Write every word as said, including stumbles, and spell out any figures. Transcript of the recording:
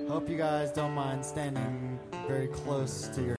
Hope you guys don't mind standing very close to your